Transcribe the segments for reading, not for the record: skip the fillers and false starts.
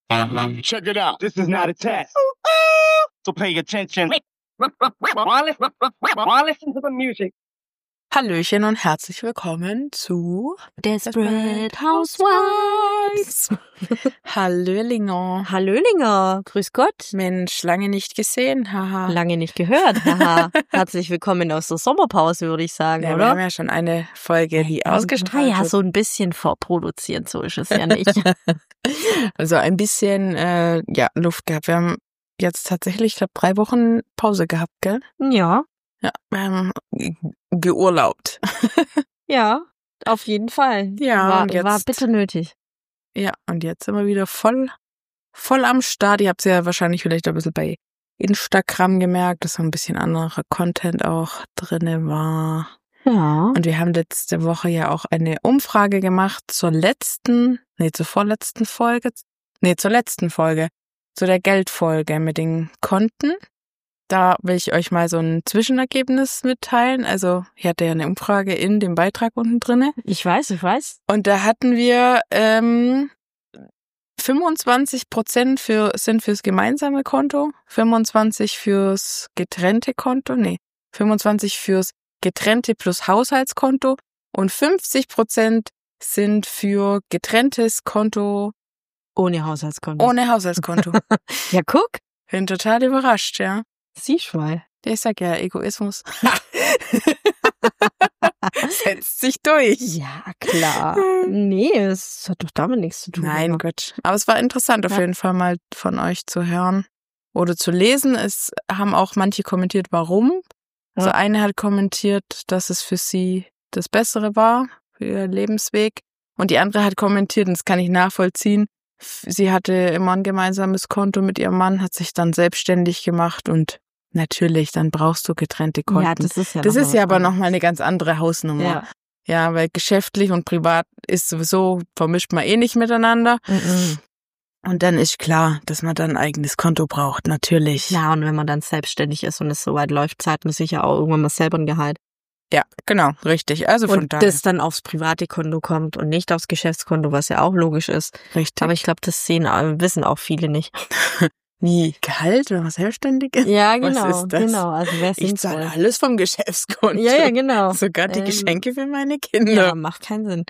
Check it out. This is not a test. So pay attention. Listen to the music. Hallöchen und herzlich willkommen zu Desperate Housewives. Hallölinger. Hallölinger, grüß Gott. Mensch, lange nicht gesehen, haha. Lange nicht gehört, haha. Herzlich willkommen aus der Sommerpause, würde ich sagen, Ja, wir oder? haben ja schon eine Folge, die ausgestrahlt Ja, wird. so ein bisschen vorproduziert, so ist es ja nicht. Also ein bisschen Luft gehabt. Wir haben jetzt tatsächlich, ich glaube, 3 Wochen Pause gehabt, gell? Ja, Ja, wir haben geurlaubt. ja, auf jeden Fall. Ja, und jetzt- war bitter nötig. Ja, und jetzt sind wir wieder voll am Start. Ihr habt es ja wahrscheinlich vielleicht ein bisschen bei Instagram gemerkt, dass so ein bisschen anderer Content auch drinne war. Ja. Und wir haben letzte Woche ja auch eine Umfrage gemacht zur letzten Folge, zu der Geldfolge mit den Konten. Da will ich euch mal so ein Zwischenergebnis mitteilen. Also ich hatte ja eine Umfrage in dem Beitrag unten drinne. Ich weiß. Und da hatten wir 25% sind fürs gemeinsame Konto, 25 fürs getrennte Konto, 25 fürs getrennte plus Haushaltskonto und 50% sind für getrenntes Konto Ohne Haushaltskonto. ohne Haushaltskonto. Ja, guck. Bin total überrascht, ja. Siehst mal. Ich sag ja, Egoismus setzt sich durch. Ja, klar. Nee, es hat doch damit nichts zu tun. Nein, aber- Gott. Aber es war interessant auf Ja. jeden Fall mal von euch zu hören oder zu lesen. Es haben auch manche kommentiert, warum. Also Ja. eine hat kommentiert, dass es für sie das Bessere war, für ihr Lebensweg. Und die andere hat kommentiert, und das kann ich nachvollziehen, sie hatte immer ein gemeinsames Konto mit ihrem Mann, hat sich dann selbstständig gemacht und natürlich, dann brauchst du getrennte Konten. Ja, das ist ja Das noch ist was ja aber anderes. nochmal eine ganz andere Hausnummer. Ja. Ja, weil geschäftlich und privat ist sowieso, vermischt man eh nicht miteinander. Mhm. Und dann ist klar, dass man dann ein eigenes Konto braucht, natürlich. Ja, und wenn man dann selbstständig ist und es soweit läuft, zahlt man sich ja auch irgendwann mal selber ein Gehalt. Ja, genau, richtig. Also von Und daher. das dann aufs private Konto kommt und nicht aufs Geschäftskonto, was ja auch logisch ist. Richtig. Aber ich glaube, das wissen auch viele nicht. Wie Gehalt, wenn man selbstständig ist? Ja, Was genau. ist das? Genau, also wer Ich sinnvoll. zahle alles vom Geschäftskonto. Ja, genau. Sogar die Ähm, Geschenke für meine Ja, Kinder. macht keinen Sinn.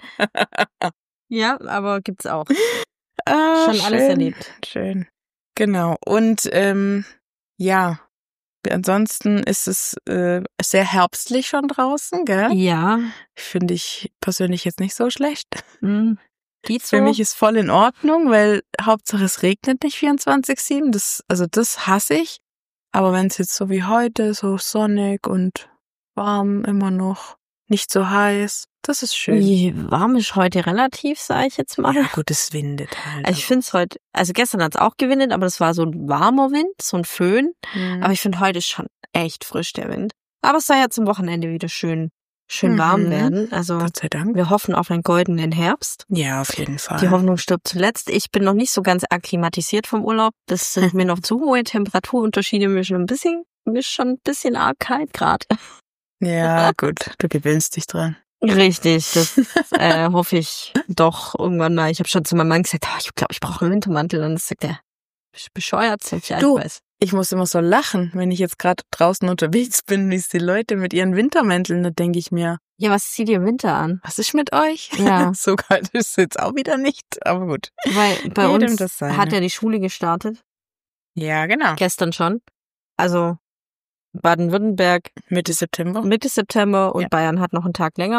Ja, aber gibt's auch. Ah, Schon alles schön, erlebt. Schön. Genau. Und ja, ansonsten ist es sehr herbstlich schon draußen, gell? Ja. Finde ich persönlich jetzt nicht so schlecht. Geht so. Für mich ist voll in Ordnung, weil Hauptsache es regnet nicht 24/7. Das hasse ich. Aber wenn es jetzt so wie heute, so sonnig und warm immer noch, nicht so heiß, das ist schön. Wie warm ist heute relativ, sage ich jetzt mal. Ja, gut, es windet halt. Also ich finde es heute, also gestern hat es auch gewindet, aber das war so ein warmer Wind, so ein Föhn. Mhm. Aber ich finde, heute ist schon echt frisch, der Wind. Aber es soll ja zum Wochenende wieder schön warm Mhm. werden. Also Gott sei Dank. wir hoffen auf einen goldenen Herbst. Ja, auf jeden Fall. Die Hoffnung stirbt zuletzt. Ich bin noch nicht so ganz akklimatisiert vom Urlaub. Das sind mir noch zu hohe Temperaturunterschiede. Mir ist schon ein bisschen arg kalt gerade. Ja, gut, du gewöhnst dich dran. Richtig, das hoffe ich doch irgendwann mal. Ich habe schon zu meinem Mann gesagt, ich glaube, ich brauche einen Wintermantel. Und dann sagt er, bist du bescheuert? Sag ich, ja, Du. ich weiß. Ich muss immer so lachen, wenn ich jetzt gerade draußen unterwegs bin, wie es die Leute mit ihren Wintermänteln, da denke ich mir, Ja, was zieht ihr im Winter an? was ist mit euch? Ja. So kalt ist es jetzt auch wieder nicht, aber gut. Weil bei Jedem uns das Seine. hat ja die Schule gestartet, Ja, genau. gestern schon. Also Baden-Württemberg Mitte September. Mitte September und Ja. Bayern hat noch einen Tag länger.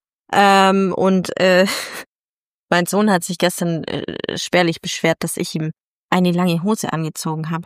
Und mein Sohn hat sich gestern spärlich beschwert, dass ich ihm eine lange Hose angezogen habe.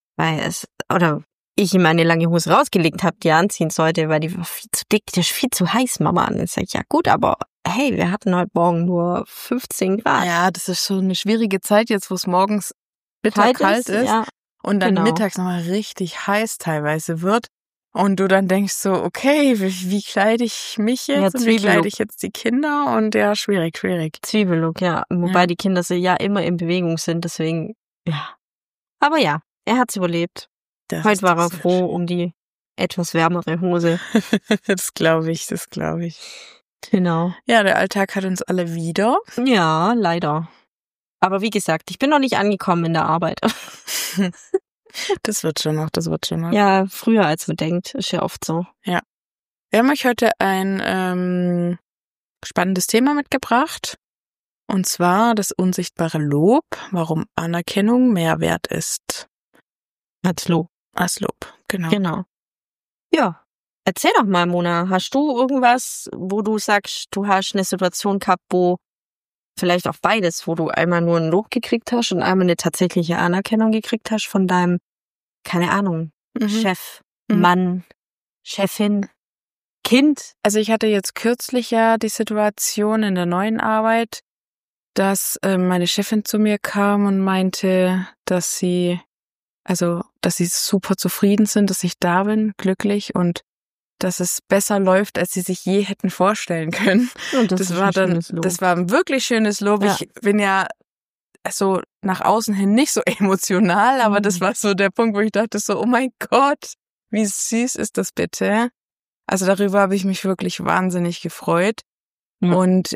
Oder ich ihm eine lange Hose rausgelegt habe, die er anziehen sollte, weil die war viel zu dick, die ist viel zu heiß, Mama. Und dann sag ich, ja gut, aber hey, wir hatten heute Morgen nur 15 Grad. Ja, das ist schon eine schwierige Zeit jetzt, wo es morgens bitter kalt ist Ja, und dann genau. mittags nochmal richtig heiß teilweise wird. Und du dann denkst so, okay, wie kleide ich mich Ja, jetzt und wie Zwiebellook. kleide ich jetzt die Kinder? Und ja, schwierig. Zwiebellook, ja. Wobei Ja. die Kinder so ja immer in Bewegung sind, deswegen, ja. Aber ja, er hat's überlebt. Das Heute ist war doch er sehr froh um die etwas wärmere Hose. Das glaube ich. Genau. Ja, der Alltag hat uns alle wieder. Ja, leider. Aber wie gesagt, ich bin noch nicht angekommen in der Arbeit. Das wird schon noch. Ja, früher als man denkt, ist ja oft so. Wir haben euch heute ein spannendes Thema mitgebracht. Und zwar das unsichtbare Lob, warum Anerkennung mehr wert ist. Als Lob. Als Lob, genau. Genau. Ja, erzähl doch mal, Mona. Hast du irgendwas, wo du sagst, du hast eine Situation gehabt, wo vielleicht auch beides, wo du einmal nur ein Lob gekriegt hast und einmal eine tatsächliche Anerkennung gekriegt hast von deinem, keine Ahnung, Chef, Mann, Chefin, Kind? Also ich hatte jetzt kürzlich ja die Situation in der neuen Arbeit, dass meine Chefin zu mir kam und meinte, dass sie super zufrieden sind, dass ich da bin, glücklich und dass es besser läuft, als sie sich je hätten vorstellen können. Und das war ein wirklich schönes Lob. Ja. Ich bin ja so nach außen hin nicht so emotional, aber das war so der Punkt, wo ich dachte so, oh mein Gott, wie süß ist das bitte? Also darüber habe ich mich wirklich wahnsinnig gefreut. Ja. Und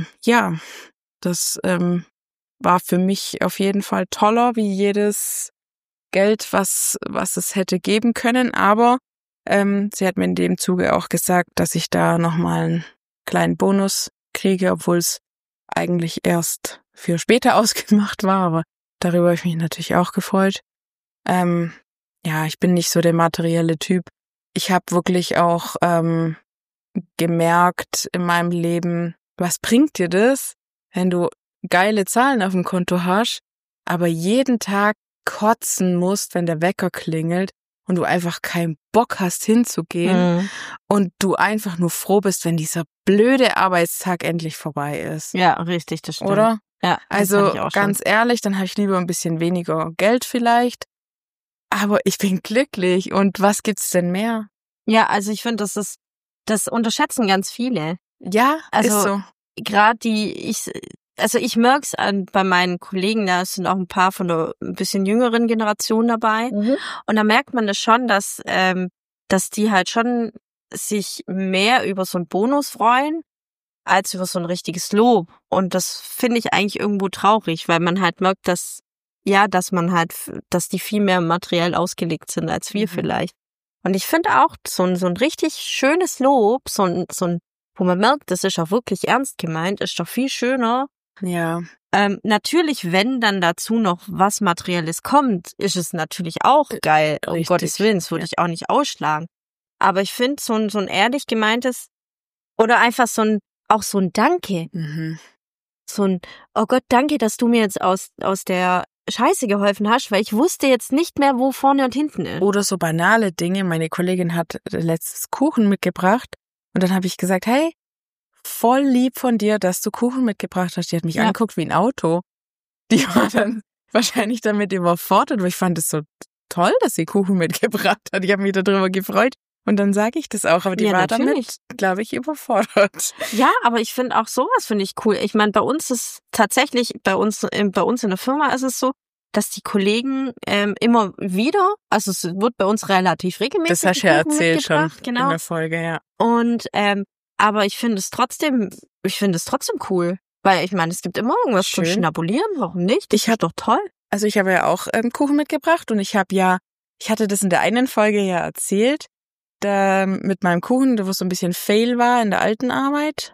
das war für mich auf jeden Fall toller wie jedes Geld, was es hätte geben können. Aber sie hat mir in dem Zuge auch gesagt, dass ich da nochmal einen kleinen Bonus kriege, obwohl es eigentlich erst für später ausgemacht war. Aber darüber habe ich mich natürlich auch gefreut. Ich bin nicht so der materielle Typ. Ich habe wirklich auch gemerkt in meinem Leben, was bringt dir das, wenn du geile Zahlen auf dem Konto hast, aber jeden Tag kotzen musst, wenn der Wecker klingelt und du einfach keinen Bock hast hinzugehen und du einfach nur froh bist, wenn dieser blöde Arbeitstag endlich vorbei ist. Ja, richtig, das stimmt. Oder? Ja, also ganz ehrlich, dann habe ich lieber ein bisschen weniger Geld vielleicht, aber ich bin glücklich. Und was gibt's denn mehr? Ja, also ich finde, das unterschätzen ganz viele. Ja, also ist so. Gerade ich merk's bei meinen Kollegen, da sind auch ein paar von der ein bisschen jüngeren Generation dabei. Und da merkt man das schon, dass die halt schon sich mehr über so einen Bonus freuen, als über so ein richtiges Lob. Und das finde ich eigentlich irgendwo traurig, weil man halt merkt, dass die viel mehr materiell ausgelegt sind als wir vielleicht. Und ich finde auch so ein richtig schönes Lob, so ein, wo man merkt, das ist auch wirklich ernst gemeint, ist doch viel schöner. Ja. Natürlich, wenn dann dazu noch was Materielles kommt, ist es natürlich auch geil. Um Gottes Willen, das würde ich auch nicht ausschlagen. Aber ich finde so ein ehrlich gemeintes oder einfach so ein Danke. So ein, oh Gott, danke, dass du mir jetzt aus der Scheiße geholfen hast, weil ich wusste jetzt nicht mehr, wo vorne und hinten ist. Oder so banale Dinge. Meine Kollegin hat letztes Kuchen mitgebracht und dann habe ich gesagt, hey, voll lieb von dir, dass du Kuchen mitgebracht hast. Die hat mich angeguckt wie ein Auto. Die war dann wahrscheinlich damit überfordert, weil ich fand es so toll, dass sie Kuchen mitgebracht hat. Ich habe mich darüber gefreut. Und dann sage ich das auch, aber die war damit, glaube ich, überfordert. Ja, aber ich finde auch sowas finde ich cool. Ich meine, bei uns ist tatsächlich, bei uns in der Firma ist es so, dass die Kollegen immer wieder, also es wird bei uns relativ regelmäßig. Das hast du ja erzählt schon genau. In der Folge, ja. Und aber ich finde es trotzdem cool, weil ich meine, es gibt immer irgendwas zum Schnabulieren, warum nicht? Das ist doch toll. Also ich habe ja auch Kuchen mitgebracht und ich hatte das in der einen Folge ja erzählt, da mit meinem Kuchen, wo so ein bisschen Fail war in der alten Arbeit.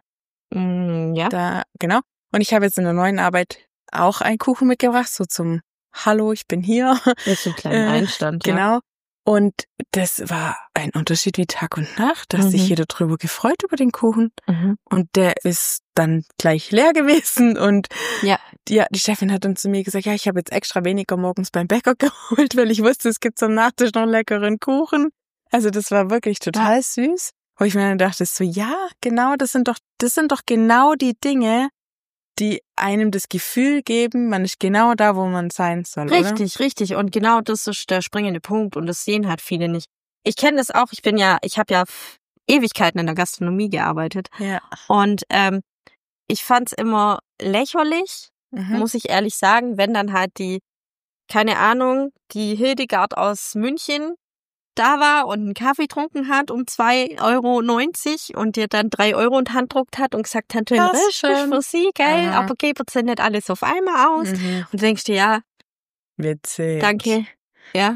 Ja. Genau. Und ich habe jetzt in der neuen Arbeit auch einen Kuchen mitgebracht, so zum Hallo, ich bin hier. Jetzt einen kleinen Einstand, ja. Genau. Und das war ein Unterschied wie Tag und Nacht. Da hat sich jeder drüber gefreut über den Kuchen. Und der ist dann gleich leer gewesen. Und die Chefin hat dann zu mir gesagt, ja, ich habe jetzt extra weniger morgens beim Bäcker geholt, weil ich wusste, es gibt zum Nachtisch noch leckeren Kuchen. Also das war wirklich total süß. Wo ich mir dann dachte, so ja, genau, das sind doch genau die Dinge, die einem das Gefühl geben, man ist genau da, wo man sein soll, richtig, oder? Richtig. Und genau das ist der springende Punkt und das sehen halt viele nicht. Ich kenne das auch, ich habe ja Ewigkeiten in der Gastronomie gearbeitet. Ja. Und ich fand's immer lächerlich, muss ich ehrlich sagen, wenn dann halt die Hildegard aus München da war und einen Kaffee getrunken hat um 2,90 € und dir dann 3 € in die Hand gedruckt hat und gesagt hat, Das das ist stimmt. für sie, gell, Aha. aber gebt uns nicht alles auf einmal aus. Mhm. Und du denkst dir, ja, Witzig. danke, ja.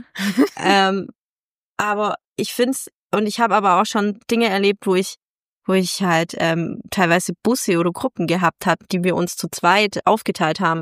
Aber ich find's, und ich habe aber auch schon Dinge erlebt, wo ich halt teilweise Busse oder Gruppen gehabt habe, die wir uns zu zweit aufgeteilt haben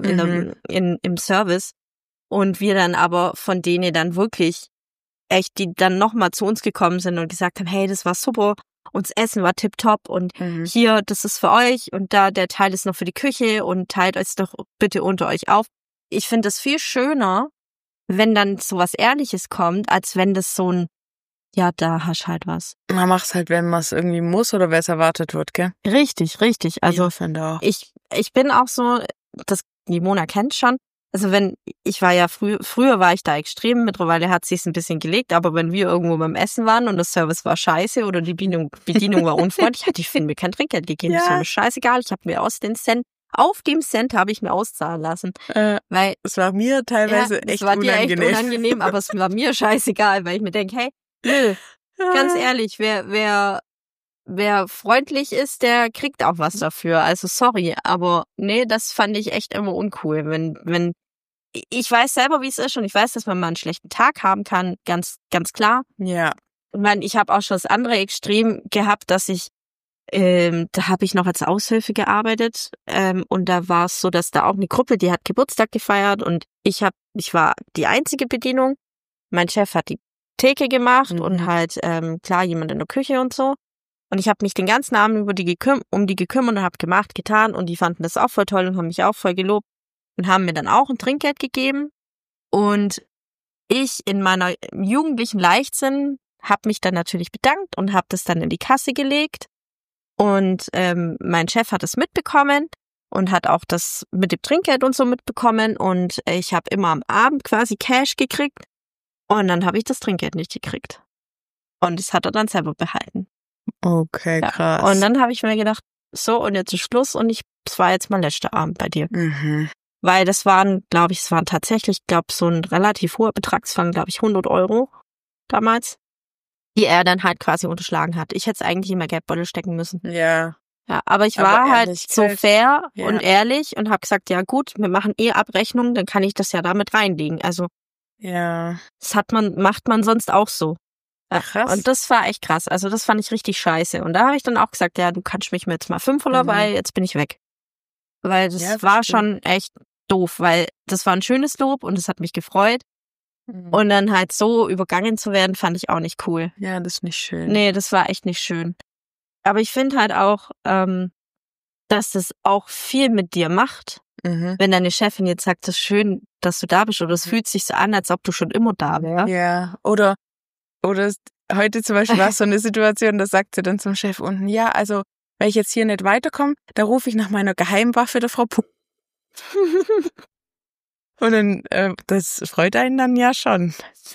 im Service. Und wir dann aber von denen dann wirklich echt, die dann nochmal zu uns gekommen sind und gesagt haben, hey, das war super, und das Essen war tipptopp und hier, das ist für euch und da, der Teil ist noch für die Küche und teilt euch doch bitte unter euch auf. Ich finde das viel schöner, wenn dann so was Ehrliches kommt, als wenn das so ein, ja, da hast halt was. Man macht's halt, wenn man es irgendwie muss oder wenn es erwartet wird, gell? Richtig. Also ich finde auch. ich bin auch so, die Mona kennt schon. Also ich war ja früher war ich da extrem, mittlerweile hat sich's ein bisschen gelegt, aber wenn wir irgendwo beim Essen waren und das Service war scheiße oder die Bedienung war unfreundlich, hatte ich für mir kein Trinkgeld gegeben. Ja. Das war mir scheißegal, ich habe mir auf dem Cent habe ich mir auszahlen lassen. Weil Es war mir teilweise echt es war dir unangenehm. echt unangenehm, aber es war mir scheißegal, weil ich mir denke, hey, nö, ganz ehrlich, wer freundlich ist, der kriegt auch was dafür. Also sorry, aber nee, das fand ich echt immer uncool. Wenn ich weiß selber, wie es ist und ich weiß, dass man mal einen schlechten Tag haben kann, ganz, ganz klar. Ja. Ich meine, ich habe auch schon das andere Extrem gehabt, dass ich, da habe ich noch als Aushilfe gearbeitet und da war es so, dass da auch eine Gruppe, die hat Geburtstag gefeiert und ich war die einzige Bedienung. Mein Chef hat die Theke gemacht und halt, klar, jemand in der Küche und so. Und ich habe mich den ganzen Abend um die gekümmert und habe gemacht, getan und die fanden das auch voll toll und haben mich auch voll gelobt und haben mir dann auch ein Trinkgeld gegeben. Und ich in meiner jugendlichen Leichtsinn habe mich dann natürlich bedankt und habe das dann in die Kasse gelegt. Und mein Chef hat es mitbekommen und hat auch das mit dem Trinkgeld und so mitbekommen. Und ich habe immer am Abend quasi Cash gekriegt. Und dann habe ich das Trinkgeld nicht gekriegt. Und das hat er dann selber behalten. Okay, Ja. krass. Und dann habe ich mir gedacht, so, und jetzt ist Schluss und es war jetzt mein letzter Abend bei dir. Weil das waren tatsächlich, so ein relativ hoher Betrag, es waren, 100 € damals, die er dann halt quasi unterschlagen hat. Ich hätte es eigentlich in mein Geldbeutel stecken müssen. Ja. Ja, aber ich Aber war halt so Ehrlichkeit, fair ja. und ehrlich und habe gesagt, ja gut, wir machen Abrechnung, dann kann ich das ja damit reinlegen. Also Ja. das macht man sonst auch so. Ja, Krass. und das war echt krass. Also das fand ich richtig scheiße. Und da habe ich dann auch gesagt, ja, du kannst mich mir jetzt mal 500, weil jetzt bin ich weg. Weil das Ja, war verstehe. schon echt doof, weil das war ein schönes Lob und es hat mich gefreut. Und dann halt so übergangen zu werden, fand ich auch nicht cool. Ja, das ist nicht schön. Nee, das war echt nicht schön. Aber ich finde halt auch, dass das auch viel mit dir macht. Wenn deine Chefin jetzt sagt, es ist schön, dass du da bist, oder es fühlt sich so an, als ob du schon immer da wärst. Ja, oder heute zum Beispiel war es so eine Situation, da sagt sie dann zum Chef unten, ja, also, wenn ich jetzt hier nicht weiterkomme, dann rufe ich nach meiner Geheimwaffe der Frau Puck. Und dann, das freut einen dann ja schon.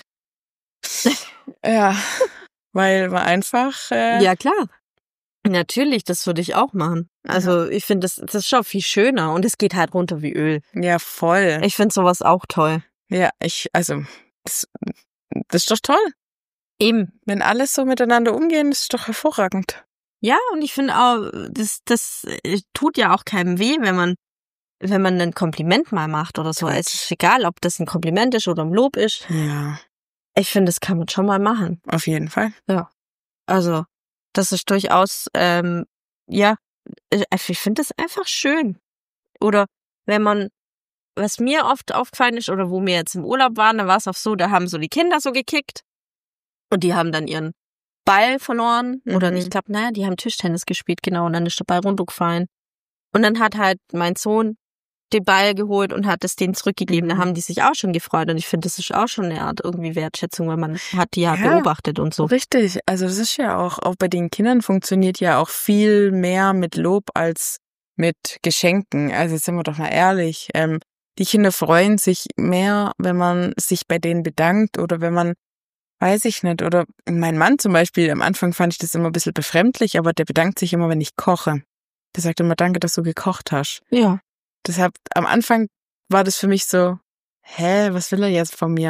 Ja, weil man einfach, Ja, klar. Natürlich, das würde ich auch machen. Also ich finde, das ist schon viel schöner und es geht halt runter wie Öl. ja, voll. Ich finde sowas auch toll. Ja, das ist doch toll. Eben. Wenn alles so miteinander umgehen, ist doch hervorragend. Ja, und ich finde auch, das tut ja auch keinem weh, wenn man ein Kompliment mal macht oder so. Es ist egal, ob das ein Kompliment ist oder ein Lob ist. Ja, Ich finde, das kann man schon mal machen. auf jeden Fall. Ja. Also, das ist durchaus, ich finde das einfach schön. Oder was mir oft aufgefallen ist, oder wo wir jetzt im Urlaub waren, da war es auch so, da haben so die Kinder so gekickt und die haben dann ihren Ball verloren. Oder ich glaube, die haben Tischtennis gespielt, genau, und dann ist der Ball runtergefallen. Und dann hat halt mein Sohn den Ball geholt und hat es denen zurückgegeben. Da haben die sich auch schon gefreut. Und ich finde, das ist auch schon eine Art irgendwie Wertschätzung, weil man hat die ja beobachtet und so. Richtig, also das ist ja auch bei den Kindern funktioniert ja auch viel mehr mit Lob als mit Geschenken. Also jetzt sind wir doch mal ehrlich, die Kinder freuen sich mehr, wenn man sich bei denen bedankt oder wenn man, weiß ich nicht, oder mein Mann zum Beispiel, am Anfang fand ich das immer ein bisschen befremdlich, aber der bedankt sich immer, wenn ich koche. Der sagt immer, danke, dass du gekocht hast. Ja. Deshalb, am Anfang war das für mich so, was will er jetzt von mir?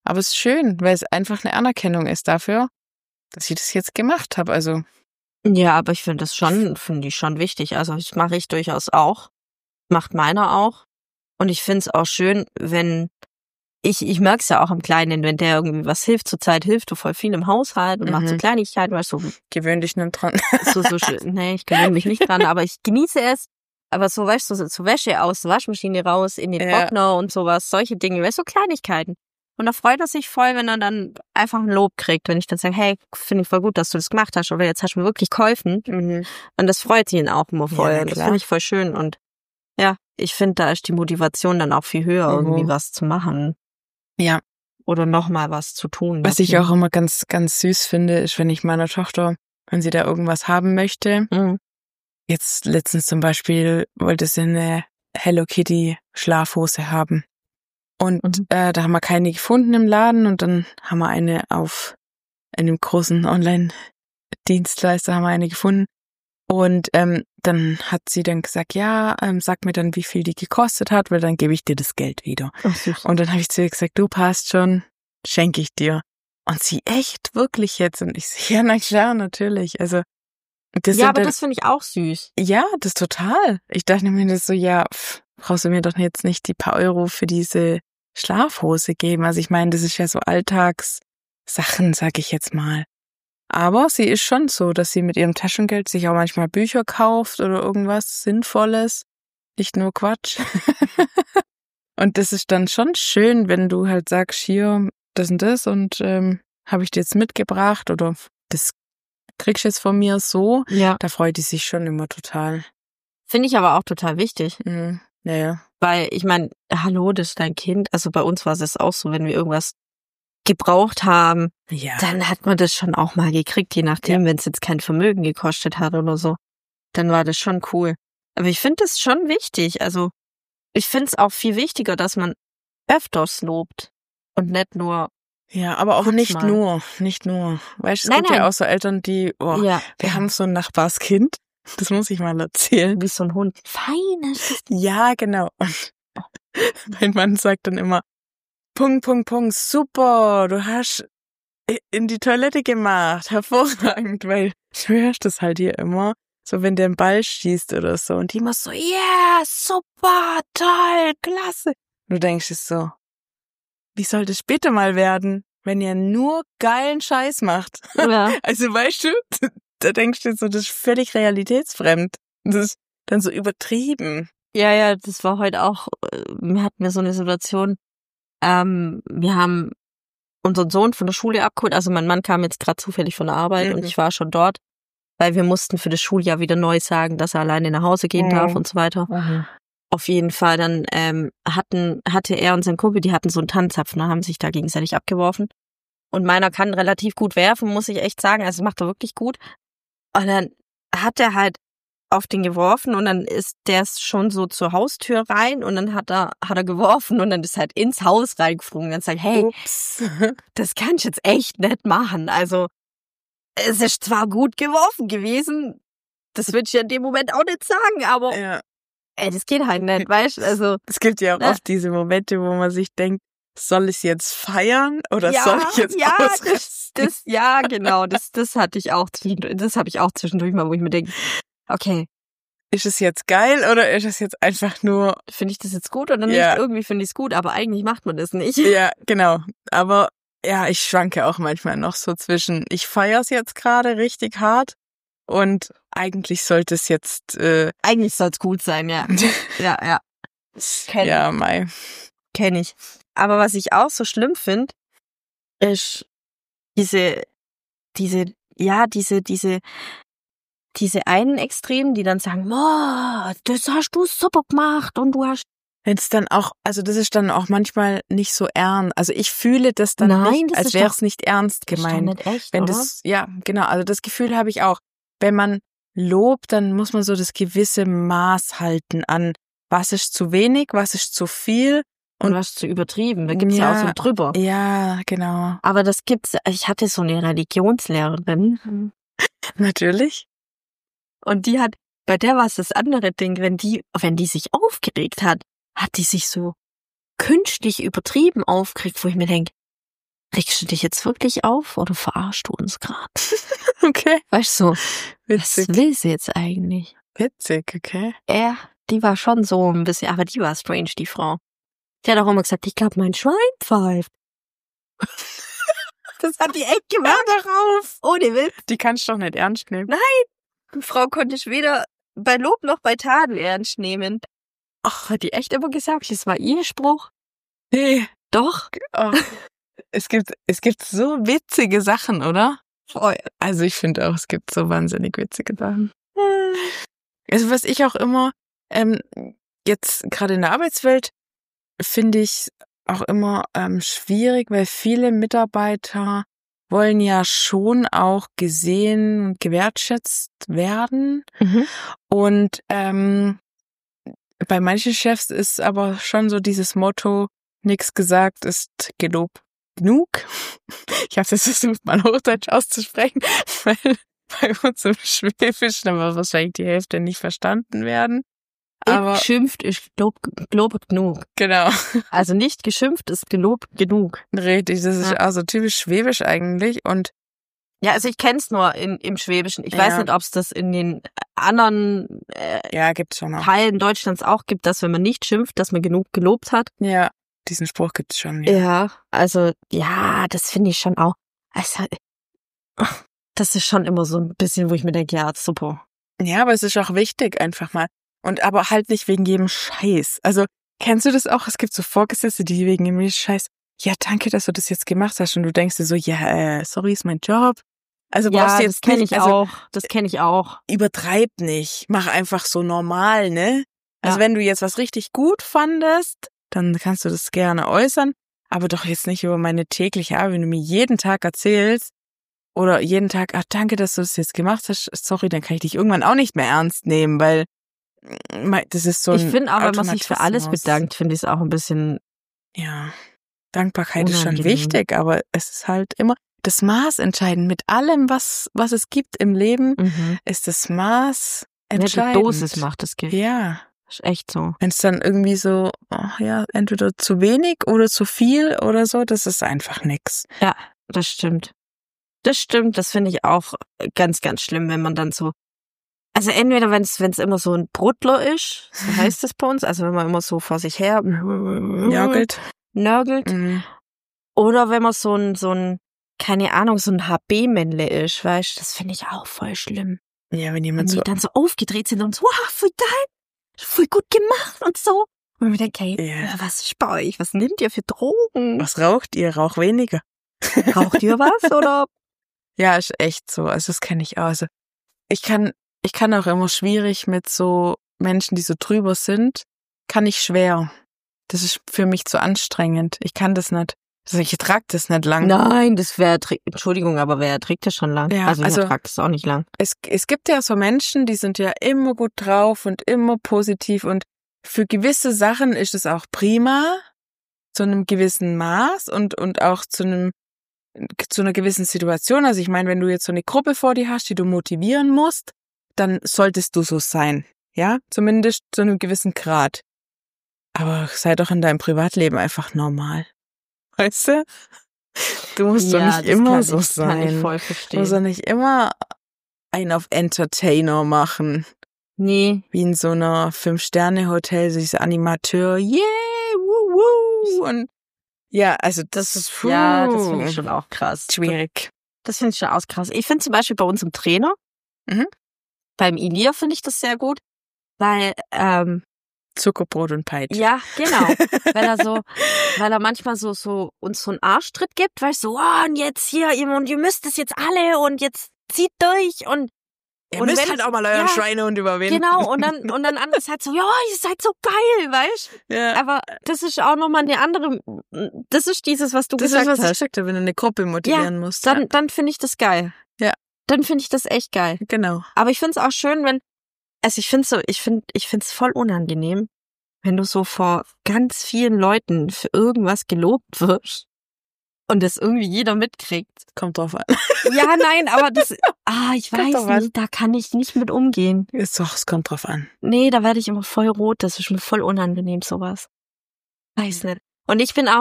Aber es ist schön, weil es einfach eine Anerkennung ist dafür, dass ich das jetzt gemacht habe. Also Ja, aber ich finde ich schon wichtig. Also das mache ich durchaus auch. Macht meiner auch. Und ich finde es auch schön, wenn ich merke es ja auch im Kleinen, wenn der irgendwie was hilft. Zurzeit hilft du voll viel im Haushalt und macht so Kleinigkeiten, weißt du, gewöhn dich nicht dran. so schön. Nee, ich gewöhne mich nicht dran, aber ich genieße es. Aber so, weißt du, so Wäsche aus der Waschmaschine raus, in den Trockner und sowas, solche Dinge, weißt du, so Kleinigkeiten. Und da freut er sich voll, wenn er dann einfach ein Lob kriegt, wenn ich dann sage, hey, finde ich voll gut, dass du das gemacht hast, oder jetzt hast du mir wirklich geholfen. Und das freut ihn auch immer voll. Ja, das klar. finde ich voll schön. Und ja, ich finde, da ist die Motivation dann auch viel höher, irgendwie was zu machen. Ja. Oder nochmal was zu tun. Was ich auch immer ganz, ganz süß finde, ist, wenn ich meiner Tochter, wenn sie da irgendwas haben möchte, jetzt letztens zum Beispiel wollte sie eine Hello Kitty Schlafhose haben. Und da haben wir keine gefunden im Laden und dann haben wir eine auf einem großen Online-Dienstleister haben wir eine gefunden. Und dann hat sie dann gesagt, ja, sag mir dann, wie viel die gekostet hat, weil dann gebe ich dir das Geld wieder. Ach, süß. Und dann habe ich zu ihr gesagt, du passt schon, schenke ich dir. Und sie, echt, wirklich jetzt? Und ich so, ja, na klar, natürlich. Also das Ja, aber das finde ich auch süß. Ja, das total. Ich dachte mir das so, ja, brauchst du mir doch jetzt nicht die paar Euro für diese Schlafhose geben. Also ich meine, das ist ja so Alltagssachen, sag ich jetzt mal. Aber sie ist schon so, dass sie mit ihrem Taschengeld sich auch manchmal Bücher kauft oder irgendwas Sinnvolles. Nicht nur Quatsch. Und das ist dann schon schön, wenn du halt sagst, hier, das und das und habe ich dir jetzt mitgebracht oder das kriegst du jetzt von mir so. Ja. Da freut die sich schon immer total. Finde ich aber auch total wichtig. Naja. Weil, ich meine, hallo, das ist dein Kind. Also bei uns war es auch so, wenn wir irgendwas gebraucht haben, dann hat man das schon auch mal gekriegt, je nachdem, wenn es jetzt kein Vermögen gekostet hat oder so. Dann war das schon cool. Aber ich finde das schon wichtig. Also ich finde es auch viel wichtiger, dass man öfters lobt und nicht nur. Ja, aber auch nicht mal. nur. Weißt du, es gibt ja auch so Eltern, die, wir haben so ein Nachbarskind, das muss ich mal erzählen. Wie so ein Hund. Feines. Ja, genau. Und mein Mann sagt dann immer, Punkt, super, du hast in die Toilette gemacht, hervorragend, weil du hörst das halt hier immer, so wenn der einen Ball schießt oder so und die immer so, yeah, super, toll, klasse. Du denkst es so, wie soll das später mal werden, wenn ihr nur geilen Scheiß macht? Ja. Also weißt du, da denkst du so, das ist völlig realitätsfremd. Das ist dann so übertrieben. Ja, das war heute auch, wir hatten so eine Situation, wir haben unseren Sohn von der Schule abgeholt, also mein Mann kam jetzt gerade zufällig von der Arbeit und ich war schon dort, weil wir mussten für das Schuljahr wieder neu sagen, dass er alleine nach Hause gehen darf und so weiter. Auf jeden Fall, dann hatte er und sein Kumpel, die hatten so einen Tannenzapfen, haben sich da gegenseitig abgeworfen. Und meiner kann relativ gut werfen, muss ich echt sagen, also macht er wirklich gut. Und dann hat er halt auf den geworfen und dann ist der schon so zur Haustür rein und dann hat er geworfen und dann ist halt ins Haus reingeflogen. Dann sagt, hey, das kann ich jetzt echt nicht machen. Also es ist zwar gut geworfen gewesen, das würde ich ja in dem Moment auch nicht sagen, aber das geht halt nicht, weißt du? Also es gibt ja auch oft diese Momente, wo man sich denkt, soll ich jetzt feiern oder soll ich jetzt ausrasten? Das hatte ich auch zwischendurch. Das habe ich auch zwischendurch mal, wo ich mir denke, okay. Ist es jetzt geil oder ist es jetzt einfach nur... Finde ich das jetzt gut oder nicht? Irgendwie finde ich es gut, aber eigentlich macht man das nicht. Ja, genau. Aber ja, ich schwanke auch manchmal noch so zwischen, ich feiere es jetzt gerade richtig hart und eigentlich sollte es jetzt... Eigentlich soll es gut sein, ja. Ja. Kenn ich. Aber was ich auch so schlimm finde, ist diese einen Extremen, die dann sagen, das hast du super gemacht und du hast... Wenn es dann auch, also das ist dann auch manchmal nicht so ernst. Also ich fühle das dann nicht, als wäre es nicht ernst gemeint. Das ist doch nicht echt, wenn oder? das, ja, genau, also das Gefühl habe ich auch. Wenn man lobt, dann muss man so das gewisse Maß halten an, was ist zu wenig, was ist zu viel. Und was zu übertrieben. Da gibt's ja auch so drüber. Ja, genau. Aber das gibt's, ich hatte so eine Religionslehrerin. Natürlich. Und bei der war es das andere Ding, wenn die sich aufgeregt hat die sich so künstlich übertrieben aufgeregt, wo ich mir denke, regst du dich jetzt wirklich auf oder verarschst du uns gerade? Okay. Weißt du, was Witzig. will sie jetzt eigentlich? Witzig, okay. Die war schon so ein bisschen, aber die war strange, die Frau. Die hat auch immer gesagt, ich glaube, mein Schwein pfeift. Das hat die echt gemacht. darauf. Ohne Witz. Die kannst du doch nicht ernst nehmen. Die Frau konnte ich weder bei Lob noch bei Tadel ernst nehmen. Ach, hat die echt immer gesagt, das war ihr Spruch. Nee. Doch. Oh. Es gibt so witzige Sachen, oder? Voll. Also ich finde auch, es gibt so wahnsinnig witzige Sachen. Also was ich auch immer, jetzt gerade in der Arbeitswelt, finde ich auch immer schwierig, weil viele Mitarbeiter wollen ja schon auch gesehen und gewertschätzt werden. Und bei manchen Chefs ist aber schon so dieses Motto, nichts gesagt ist gelobt genug. Ich habe jetzt versucht, mal Hochdeutsch auszusprechen, weil bei uns im Schwäbischen aber wahrscheinlich die Hälfte nicht verstanden werden. Aber geschimpft ist gelobt genug. genau, Also nicht geschimpft ist gelobt genug. richtig, das ist Ja. also typisch schwäbisch eigentlich. Und Ja, also ich kenn's nur im Schwäbischen. Ich Ja. weiß nicht, ob es das in den anderen ja, gibt's schon auch. Teilen Deutschlands auch gibt, dass wenn man nicht schimpft, dass man genug gelobt hat. Ja, diesen Spruch gibt's schon. Ja. Ja, also ja, das finde ich schon auch. Also, das ist schon immer so ein bisschen, wo ich mir denke, ja, super. Ja, aber es ist auch wichtig einfach mal. Und aber halt nicht wegen jedem Scheiß. Also, kennst du das auch? Es gibt so Vorgesetzte, die wegen jedem Scheiß, ja, danke, dass du das jetzt gemacht hast. Und du denkst dir so, ja, sorry, ist mein Job. Also brauchst Ja, du das jetzt kenne nicht, ich also auch. Das kenne ich auch. übertreib nicht. Mach einfach so normal, ne? Also Ja. wenn du jetzt was richtig gut fandest, dann kannst du das gerne äußern. Aber doch jetzt nicht über meine tägliche Arbeit. Wenn du mir jeden Tag erzählst oder jeden Tag, ach, danke, dass du das jetzt gemacht hast, sorry, dann kann ich dich irgendwann auch nicht mehr ernst nehmen, weil das ist so ein Ich finde auch, wenn man sich für alles Automatismus. bedankt, finde ich es auch ein bisschen. Ja, Dankbarkeit ist schon Unangenehm. wichtig, aber es ist halt immer das Maß entscheidend. Mit allem, was es gibt im Leben, ist das Maß Ja, die entscheidend. Dosis macht das Gift. Ja, Ist echt so. wenn es dann irgendwie so, ach ja, entweder zu wenig oder zu viel oder so, das ist einfach nix. Ja, das stimmt. Das stimmt, das finde ich auch ganz, ganz schlimm, wenn man dann so. Also entweder wenn es immer so ein Bruttler ist, so heißt es bei uns, also wenn man immer so vor sich her Nörgelt. nörgelt, Mhm. oder wenn man so ein, keine Ahnung, so ein HB-Männle ist, weißt du, das finde ich auch voll schlimm. Ja, wenn Wenn jemand die so, dann so aufgedreht sind und so, wow, voll geil, voll gut gemacht und so. Und ich mir denke, hey, Ja. was ist bei euch? Was nehmt ihr für Drogen? was raucht ihr? Rauch weniger. Raucht ihr was oder? Ja, ist echt so. Also das kenne ich auch. Also ich kann auch immer schwierig mit so Menschen, die so drüber sind, kann ich schwer. Das ist für mich zu anstrengend. Ich kann das nicht. Also ich trage das nicht lang. Nein, das wäre, Entschuldigung, aber wer trägt das schon lang? Ja, Also also- wer tragt das auch nicht lang. Es gibt ja so Menschen, die sind ja immer gut drauf und immer positiv und für gewisse Sachen ist es auch prima, zu einem gewissen Maß und auch zu einer gewissen Situation. Also ich meine, wenn du jetzt so eine Gruppe vor dir hast, die du motivieren musst, dann solltest du so sein. Ja, zumindest zu einem gewissen Grad. Aber sei doch in deinem Privatleben einfach normal. Weißt du? Du musst doch nicht immer so Kann ich sein. voll Du verstehen. musst doch nicht immer einen auf Entertainer machen. Nee, Wie in so einer 5-Sterne-Hotel, so dieser Animateur, yeah, woo, woo. Und ja, also das ist ja, das finde ich schon auch krass. schwierig. Das finde ich schon auch krass. Ich finde zum Beispiel bei uns im Trainer, Mhm. beim Ilir finde ich das sehr gut, weil, Zuckerbrot und Peitsche. ja, genau, weil er manchmal so uns so einen Arschtritt gibt, weißt du, so, oh, und jetzt hier, und ihr müsst es jetzt alle und jetzt zieht durch und Ihr und müsst wenn- halt auch mal euren ja, Schweinehund überwinden. genau, und dann andererseits so, ja, ihr seid so geil, weißt du? Ja. Aber das ist auch nochmal eine andere, das ist dieses, was du Das ist, gesagt was ich hast. gesagt habe, wenn du eine Gruppe motivieren musst. Dann finde ich das geil. Ja. Dann finde ich das echt geil. Genau. Aber ich finde es auch schön, wenn, also ich finde es voll unangenehm, wenn du so vor ganz vielen Leuten für irgendwas gelobt wirst und das irgendwie jeder mitkriegt. Kommt drauf an. Ja, nein, aber das, ich Kommt weiß drauf an. nicht, da kann ich nicht mit umgehen. Ist doch, es kommt drauf an. Nee, da werde ich immer voll rot, das ist mir voll unangenehm, sowas. Weiß nicht. Und ich bin auch,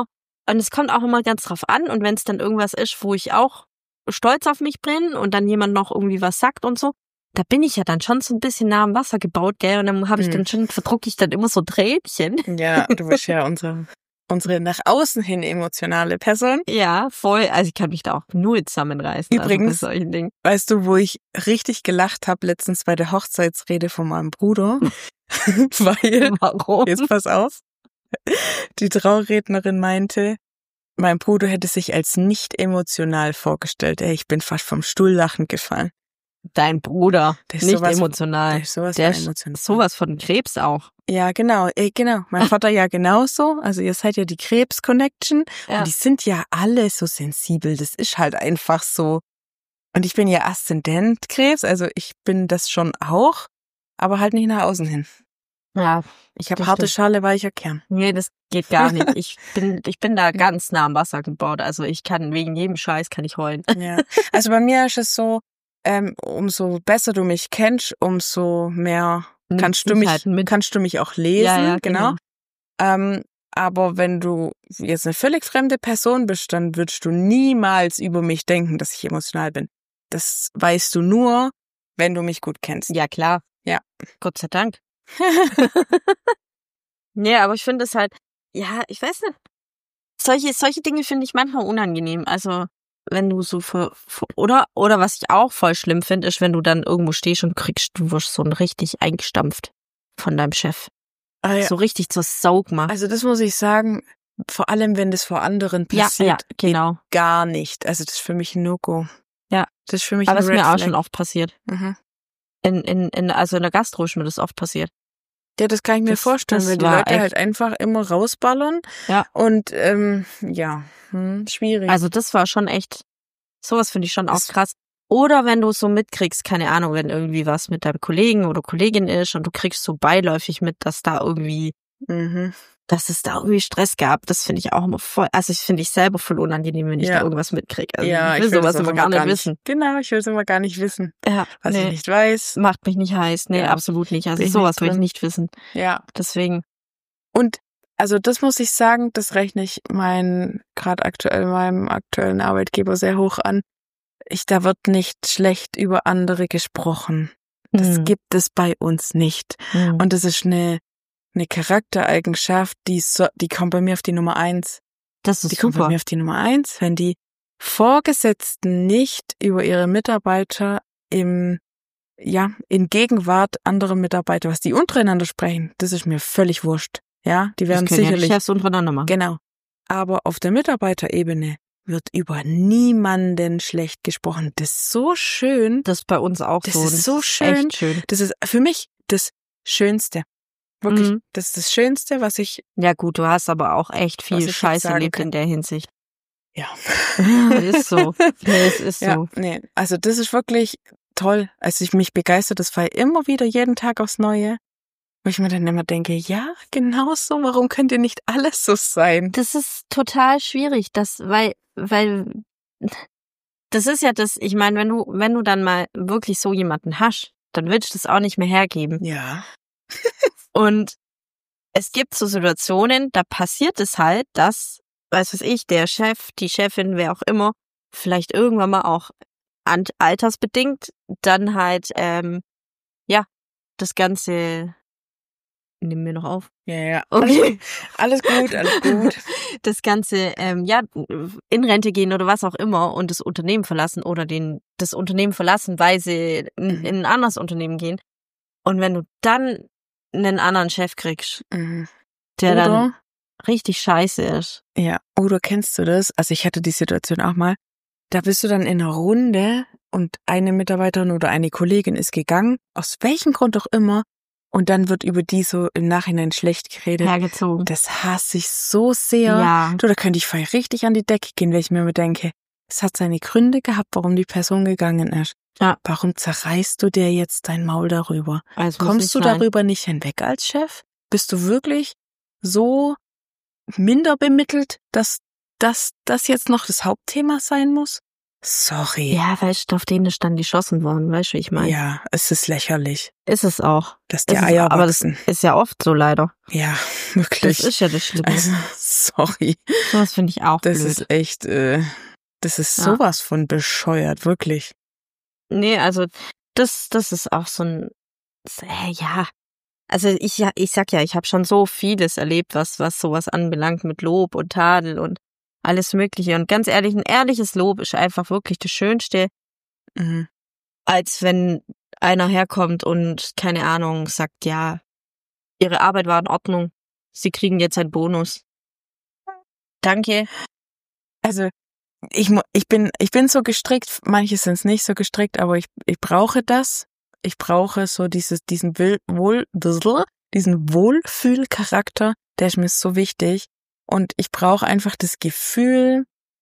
Und es kommt auch immer ganz drauf an. Und wenn es dann irgendwas ist, wo ich auch stolz auf mich bin und dann jemand noch irgendwie was sagt und so, da bin ich ja dann schon so ein bisschen nah am Wasser gebaut, gell? Und dann habe ich dann schon, verdrucke ich dann immer so Tränchen. Ja, du bist ja unsere nach außen hin emotionale Person. Ja, voll. Also ich kann mich da auch null zusammenreißen. Übrigens, also bei solchen Dingen. Weißt du, wo ich richtig gelacht habe letztens bei der Hochzeitsrede von meinem Bruder? Weil, Warum? jetzt pass auf, die Traurednerin meinte, mein Bruder hätte sich als nicht emotional vorgestellt. Ey, ich bin fast vom Stuhl lachend gefallen. Dein Bruder, Der ist nicht sowas- emotional. Der ist sowas Der von ist emotional. sowas von Krebs auch. Ja, genau. Mein Vater ja genauso. Also ihr seid ja die Krebs-Connection. Ja. Und die sind ja alle so sensibel. Das ist halt einfach so. Und ich bin ja Aszendent Krebs. Also ich bin das schon auch. Aber halt nicht nach außen hin. Ja, Ich habe Das harte stimmt. Schale, weicher Kern. nee, das geht gar nicht. Ich bin da ganz nah am Wasser gebaut. Also ich kann wegen jedem Scheiß kann ich heulen. Ja. Also bei mir ist es so, umso besser du mich kennst, umso mehr kannst du mich auch lesen. Ja, genau. Aber wenn du jetzt eine völlig fremde Person bist, dann würdest du niemals über mich denken, dass ich emotional bin. Das weißt du nur, wenn du mich gut kennst. Ja, klar. Ja. Gott sei Dank. Nee, aber ich finde es halt, ja, ich weiß nicht. Solche Dinge finde ich manchmal unangenehm. Also, wenn du so oder was ich auch voll schlimm finde, ist, wenn du dann irgendwo stehst und du wirst so richtig eingestampft von deinem Chef. Ah, ja. So richtig zur Sau gemacht. Also das muss ich sagen, vor allem wenn das vor anderen passiert, genau. geht gar nicht. Also das ist für mich ein No-Go. Ja. Das ist für mich Aber ein es ist Red mir auch Flag. schon oft passiert. Mhm. Also in der Gastro ist mir das oft passiert. Ja, das kann ich mir Das- vorstellen, das weil die war Leute echt- halt einfach immer rausballern. Ja. Und schwierig. Also das war schon echt, sowas finde ich schon auch Das- krass. Oder wenn du so mitkriegst, keine Ahnung, wenn irgendwie was mit deinem Kollegen oder Kollegin ist und du kriegst so beiläufig mit, dass es da irgendwie Stress gab, das finde ich auch immer voll, also ich finde ich selber voll unangenehm, wenn ich Ja. da irgendwas mitkriege. Also Ja, ich will das sowas auch immer gar nicht wissen. Genau, ich will es immer gar nicht wissen. Ja, Was ich nee, nicht weiß. macht mich nicht heiß. Nee, Ja. absolut nicht. Also Bin ich sowas nicht will ich drin. nicht wissen. Ja. Deswegen, Und also das muss ich sagen, das rechne ich meinem aktuellen Arbeitgeber sehr hoch an. Da wird nicht schlecht über andere gesprochen. Das gibt es bei uns nicht. Und das ist eine Charaktereigenschaft, die kommt bei mir auf die Nummer 1. das ist Die kommt bei super. mir auf die Nummer 1, wenn die Vorgesetzten nicht über ihre Mitarbeiter in Gegenwart anderer Mitarbeiter, was die untereinander sprechen, das ist mir völlig wurscht. Ja, die werden Das können ja die sicherlich, Chefs untereinander machen. genau. Aber auf der Mitarbeiterebene wird über niemanden schlecht gesprochen. Das ist so schön. Das ist bei uns auch Das so. ist so schön. Echt schön. Das ist für mich das Schönste. Wirklich, Mhm. das ist das Schönste, was ich, Ja gut, du hast aber auch echt Was viel ich jetzt Scheiße sagen erlebt kann. in der Hinsicht. ja. Ist so. Nee, es ist Ja, so. nee, also das ist wirklich toll. Also mich begeistert das Fall immer wieder, jeden Tag aufs Neue. Wo ich mir dann immer denke, ja, genau so, warum könnt ihr nicht alles so sein? Das ist total schwierig, weil das ist ja das, ich meine, wenn du dann mal wirklich so jemanden hast, dann willst du das auch nicht mehr hergeben. Ja. Und es gibt so Situationen, da passiert es halt, dass, weiß ich, der Chef, die Chefin, wer auch immer, vielleicht irgendwann mal auch altersbedingt dann halt, das Ganze, nehmen wir noch auf. Ja. Okay. Alles gut, alles gut. Das Ganze, in Rente gehen oder was auch immer und das Unternehmen verlassen oder das Unternehmen verlassen, weil sie in ein anderes Unternehmen gehen. Und wenn du dann einen anderen Chef kriegst, Mhm. der dann Oder, richtig scheiße ist. ja, oder kennst du das? Also ich hatte die Situation auch mal. Da bist du dann in einer Runde und eine Mitarbeiterin oder eine Kollegin ist gegangen, aus welchem Grund auch immer, und dann wird über die so im Nachhinein schlecht geredet. Hergezogen. Das hasse ich so sehr. Ja. Du, da könnte ich voll richtig an die Decke gehen, wenn ich mir denke, es hat seine Gründe gehabt, warum die Person gegangen ist. Ja. Warum zerreißt du dir jetzt dein Maul darüber? Also muss Kommst nicht du sein. darüber nicht hinweg als Chef? Bist du wirklich so minder bemittelt, dass das jetzt noch das Hauptthema sein muss? Sorry. Ja, weißt du, auf denen ist dann geschossen worden, weißt du, wie ich meine? Ja, es ist lächerlich, Ist es auch. dass die Ist es, Eier aber das wachsen. ist ja oft so leider. Ja, Das wirklich. ist ja das Schlimme. Also Sorry. Sowas finde ich auch Das blöd. ist echt, das ist Ja. sowas von bescheuert, wirklich. Nee, also das ist auch so ein, ja. Also ich sag ja, ich habe schon so vieles erlebt, was sowas anbelangt mit Lob und Tadel und alles Mögliche. Und ganz ehrlich, ein ehrliches Lob ist einfach wirklich das Schönste, Mhm. als wenn einer herkommt und, keine Ahnung, sagt, ja, ihre Arbeit war in Ordnung, sie kriegen jetzt einen Bonus. Danke. Also ich bin so gestrickt, manche sind es nicht so gestrickt, aber ich brauche das. Ich brauche so diesen Wohlfühlcharakter, der ist mir so wichtig. Und ich brauche einfach das Gefühl,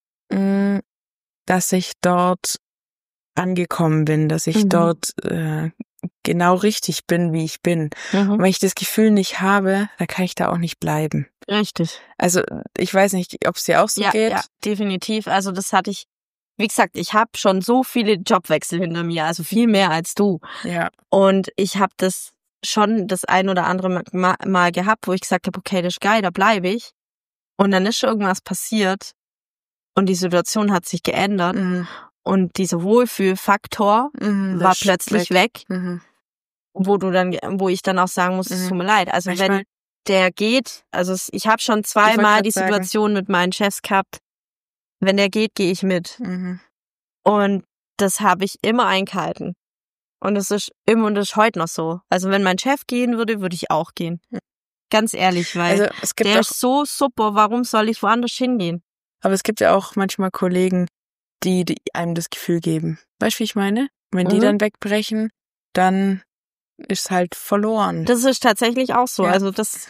dass ich dort angekommen bin, dass ich dort genau richtig bin, wie ich bin. Und wenn ich das Gefühl nicht habe, dann kann ich da auch nicht bleiben. Richtig. Also ich weiß nicht, ob es dir auch so geht. Ja, definitiv. Also das hatte ich, wie gesagt, ich habe schon so viele Jobwechsel hinter mir, also viel mehr als du. Ja. Und ich habe das schon das ein oder andere Mal gehabt, wo ich gesagt habe, okay, das ist geil, da bleibe ich. Und dann ist schon irgendwas passiert und die Situation hat sich geändert und dieser Wohlfühlfaktor war plötzlich weg, wo ich dann auch sagen muss, es tut mir leid. Also Manchmal, wenn der geht, also ich habe schon zweimal die Situation mit meinen Chefs gehabt, wenn der geht, gehe ich mit. Und das habe ich immer eingehalten. Und das ist immer und das ist heute noch so. Also wenn mein Chef gehen würde, würde ich auch gehen. Ganz ehrlich, weil also es gibt der auch, ist so super, warum soll ich woanders hingehen? aber es gibt ja auch manchmal Kollegen, die einem das Gefühl geben. Weißt du, wie ich meine? Wenn die dann wegbrechen, dann ist halt verloren. Das ist tatsächlich auch so. Ja. Also das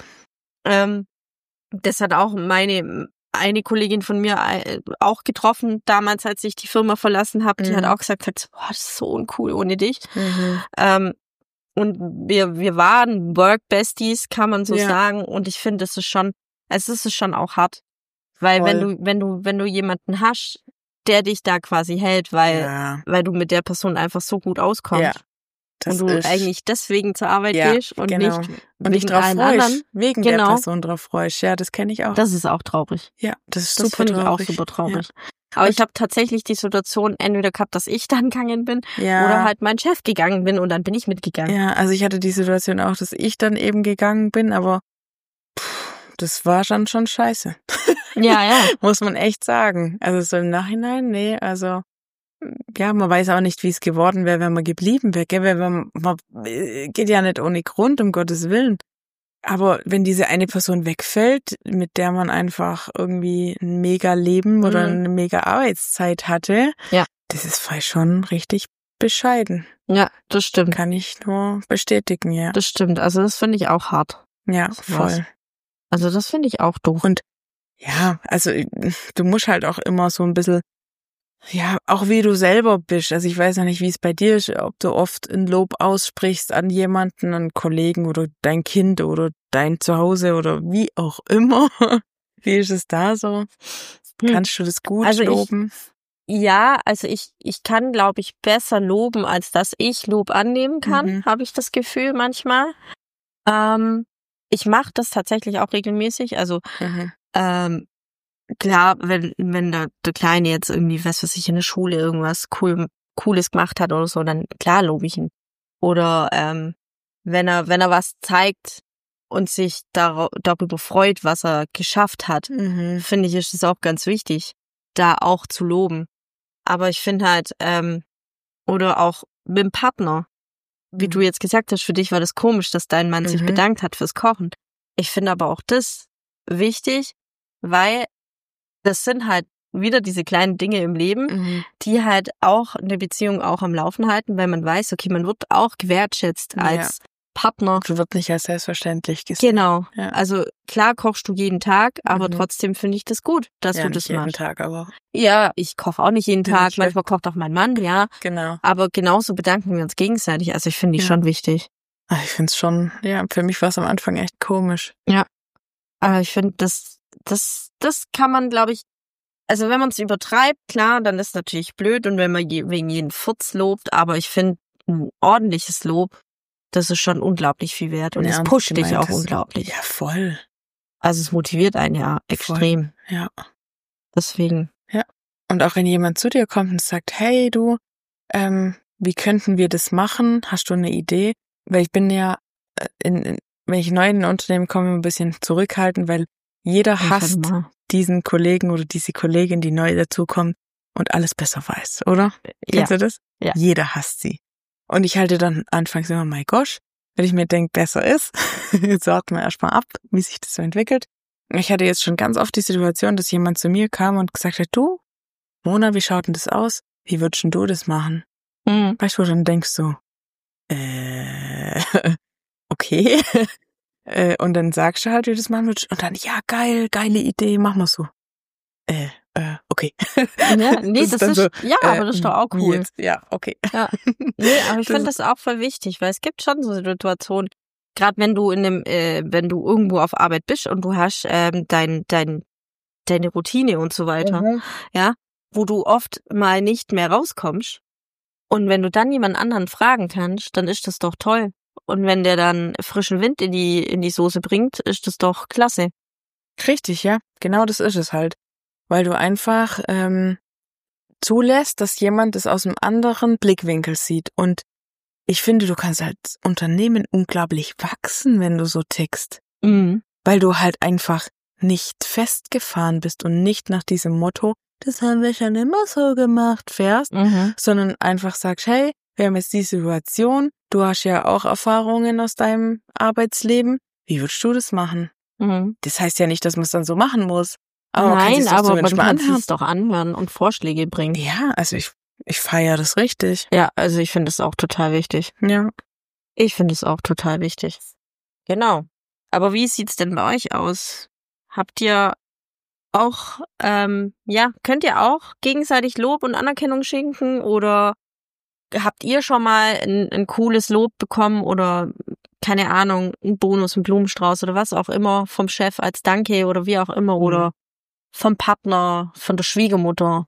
hat auch eine Kollegin von mir auch getroffen, damals, als ich die Firma verlassen habe. Die hat auch gesagt, boah, das ist so uncool ohne dich. Und wir waren Work-Besties, kann man so sagen. Und ich finde, es ist schon auch hart. Weil Voll. wenn du jemanden hast, der dich da quasi hält, weil du mit der Person einfach so gut auskommst. Ja, und du eigentlich deswegen zur Arbeit gehst und nicht und dich drauf allen freust, anderen. wegen der Person drauf freust. Ja, das kenne ich auch. Das ist auch traurig. Ja, das ist Das super finde ich auch traurig. super traurig. Ja. Aber ich habe tatsächlich die Situation entweder gehabt, dass ich dann gegangen bin oder halt mein Chef gegangen bin und dann bin ich mitgegangen. Ja, also ich hatte die Situation auch, dass ich dann eben gegangen bin, aber das war schon scheiße. Ja. Muss man echt sagen. Also so im Nachhinein, nee, also ja, man weiß auch nicht, wie es geworden wäre, wenn man geblieben wäre, gell? Weil man geht ja nicht ohne Grund, um Gottes Willen. Aber wenn diese eine Person wegfällt, mit der man einfach irgendwie ein mega Leben oder eine mega Arbeitszeit hatte, das ist voll schon richtig bescheiden. Ja, das stimmt. Kann ich nur bestätigen, ja. Das stimmt. Also das finde ich auch hart. Ja, voll. Also das finde ich auch doof. Und ja, also du musst halt auch immer so ein bisschen, ja, auch wie du selber bist. Also ich weiß ja nicht, wie es bei dir ist, ob du oft ein Lob aussprichst an jemanden, an Kollegen oder dein Kind oder dein Zuhause oder wie auch immer. Wie ist es da so? Kannst du das gut loben? Also ich kann, glaube ich, besser loben, als dass ich Lob annehmen kann, habe ich das Gefühl manchmal. Ich mache das tatsächlich auch regelmäßig. Also klar, wenn der Kleine jetzt irgendwie, was weiß ich, in der Schule irgendwas Cooles gemacht hat oder so, dann klar lobe ich ihn. Oder wenn er was zeigt und sich darüber freut, was er geschafft hat, finde ich, ist es auch ganz wichtig, da auch zu loben. Aber ich finde halt, oder auch mit dem Partner, wie du jetzt gesagt hast, für dich war das komisch, dass dein Mann sich bedankt hat fürs Kochen. Ich finde aber auch das wichtig, weil das sind halt wieder diese kleinen Dinge im Leben, die halt auch eine Beziehung auch am Laufen halten, weil man weiß, okay, man wird auch gewertschätzt als Partner. Du wirst nicht als selbstverständlich gesehen. Genau. Ja. Also klar kochst du jeden Tag, aber trotzdem finde ich das gut, dass du das nicht jeden machst. Tag, aber Ja, ich koche auch nicht jeden Tag. Manchmal kocht auch mein Mann, ja. Genau. Aber genauso bedanken wir uns gegenseitig. Also ich finde die schon wichtig. Ich finde es schon, für mich war es am Anfang echt komisch. Ja. Aber ich finde, das kann man, glaube ich, also wenn man es übertreibt, klar, dann ist natürlich blöd und wenn man wegen jeden Furz lobt, aber ich finde, ein ordentliches Lob, das ist schon unglaublich viel wert und es pusht dich auch unglaublich. Ja, voll. Also es motiviert einen ja extrem. Ja. Deswegen. Und auch wenn jemand zu dir kommt und sagt, hey du, wie könnten wir das machen? Hast du eine Idee? Weil ich bin ja, wenn ich neu in ein Unternehmen komme, ein bisschen zurückhaltend, weil jeder hasst diesen Kollegen oder diese Kollegin, die neu dazukommt und alles besser weiß, oder? Kennst du das? Ja. Jeder hasst sie. Und ich halte dann anfangs immer, mein Gosh, wenn ich mir denke, besser ist, jetzt warten wir erstmal ab, wie sich das so entwickelt. Ich hatte jetzt schon ganz oft die Situation, dass jemand zu mir kam und gesagt hat, du, Mona, wie schaut denn das aus? Wie würdest denn du das machen? Weißt du, wo du dann denkst so, okay. Und dann sagst du halt, wie du das machen würdest. Und dann, ja, geile Idee, machen wir so. Okay. Ja, nee, das ist, so, ja, aber das ist doch auch cool. Jetzt, ja, okay. Ja. Nee, aber ich finde das auch voll wichtig, weil es gibt schon so Situationen, gerade wenn du wenn du irgendwo auf Arbeit bist und du hast deine Routine und so weiter, ja, wo du oft mal nicht mehr rauskommst. Und wenn du dann jemand anderen fragen kannst, dann ist das doch toll. Und wenn der dann frischen Wind in die Soße bringt, ist das doch klasse. Richtig, ja. Genau das ist es halt. Weil du einfach zulässt, dass jemand das aus einem anderen Blickwinkel sieht. Und ich finde, du kannst als Unternehmen unglaublich wachsen, wenn du so tickst. Weil du halt einfach nicht festgefahren bist und nicht nach diesem Motto, das haben wir schon immer so gemacht, fährst, sondern einfach sagst, hey, wir haben jetzt die Situation, du hast ja auch Erfahrungen aus deinem Arbeitsleben, wie würdest du das machen? Das heißt ja nicht, dass man es dann so machen muss. Aber nein, aber man kann es doch anhören und Vorschläge bringen. Ja, also ich feiere das richtig. Ja, also ich finde es auch total wichtig. Ja. Ich finde es auch total wichtig. Genau. Aber wie sieht's denn bei euch aus? Habt ihr auch, könnt ihr auch gegenseitig Lob und Anerkennung schenken oder habt ihr schon mal ein cooles Lob bekommen oder, keine Ahnung, einen Bonus, einen Blumenstrauß oder was auch immer vom Chef als Danke oder wie auch immer oder vom Partner, von der Schwiegermutter.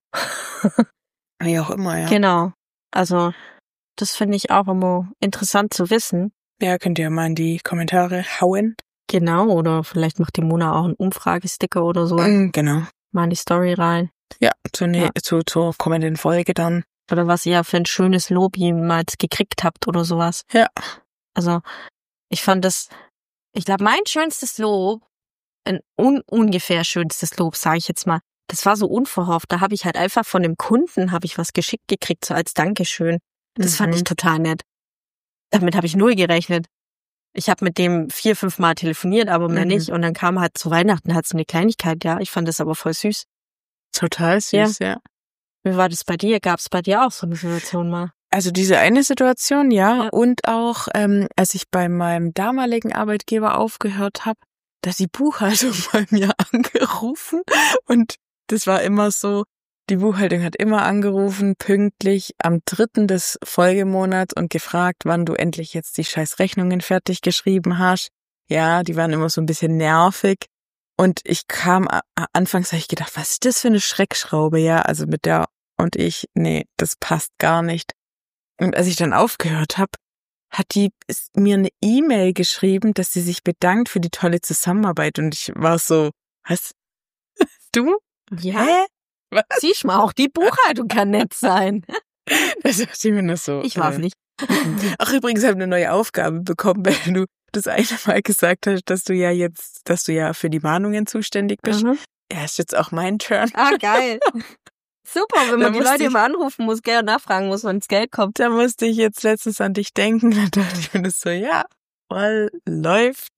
Wie auch immer, ja. Genau. Also, das finde ich auch immer interessant zu wissen. Ja, könnt ihr mal in die Kommentare hauen. Genau, oder vielleicht macht die Mona auch einen Umfragesticker oder so. Genau. Mal in die Story rein. Ja, zur kommenden Folge dann. Oder was ihr für ein schönes Lob jemals gekriegt habt oder sowas. Ja. Also, ich glaube, mein schönstes Lob, ein ungefähr schönstes Lob, sage ich jetzt mal, das war so unverhofft. Da habe ich halt einfach von dem Kunden was geschickt gekriegt, so als Dankeschön. Das fand ich total nett. Damit habe ich null gerechnet. Ich habe mit dem 4-5 Mal telefoniert, aber mehr nicht. Und dann kam halt zu Weihnachten halt so eine Kleinigkeit, ja. Ich fand das aber voll süß. Total süß, ja. Wie war das bei dir? Gab es bei dir auch so eine Situation mal? Also diese eine Situation, ja. Und auch, als ich bei meinem damaligen Arbeitgeber aufgehört habe, da hat die Buchhaltung bei mir angerufen. Und das war immer so, die Buchhaltung hat immer angerufen, pünktlich am 3. des Folgemonats und gefragt, wann du endlich jetzt die scheiß Rechnungen fertig geschrieben hast. Ja, die waren immer so ein bisschen nervig. Und ich kam, anfangs habe ich gedacht, was ist das für eine Schreckschraube? Ja, also mit der und ich, nee, das passt gar nicht. Und als ich dann aufgehört habe, hat die mir eine E-Mail geschrieben, dass sie sich bedankt für die tolle Zusammenarbeit. Und ich war so, was? Du? Ja. Hä? Was? Siehst mal, auch die Buchhaltung kann nett sein. Das dachte ich mir nur so. Ich war's nicht. Ach, übrigens habe ich eine neue Aufgabe bekommen, weil du das eine Mal gesagt hast, dass du ja für die Mahnungen zuständig bist. Ja, ist jetzt auch mein Turn. Ah, geil. Super, wenn man die Leute immer anrufen muss, gell, und nachfragen muss, wann das Geld kommt. Da musste ich jetzt letztens an dich denken. Da dachte ich mir das so, ja, voll läuft.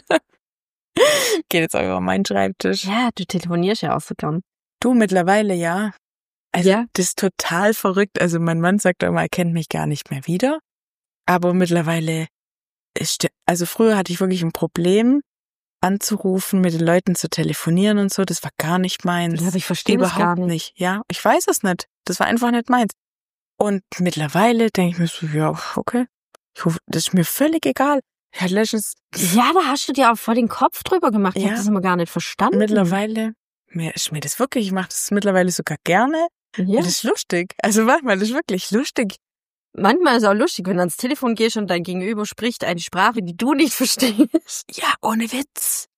Geht jetzt auch über meinen Schreibtisch. Ja, du telefonierst ja auch so gern. Du, mittlerweile ja. Also das ist total verrückt. Also mein Mann sagt immer, er kennt mich gar nicht mehr wieder. Aber mittlerweile, also früher hatte ich wirklich ein Problem, anzurufen, mit den Leuten zu telefonieren und so. Das war gar nicht meins. Ja, aber ich verstehe das gar nicht. Ja, ich weiß es nicht. Das war einfach nicht meins. Und mittlerweile denke ich mir so, ja, okay. Das ist mir völlig egal. Ich hatte letztens... Ja, da hast du dir auch voll den Kopf drüber gemacht. Ich habe das immer gar nicht verstanden. Mittlerweile... Ist mir das wirklich, ich mache das mittlerweile sogar gerne. Ja. Das ist lustig. Also manchmal ist es wirklich lustig. Manchmal ist es auch lustig, wenn du ans Telefon gehst und dein Gegenüber spricht eine Sprache, die du nicht verstehst. Ja, ohne Witz.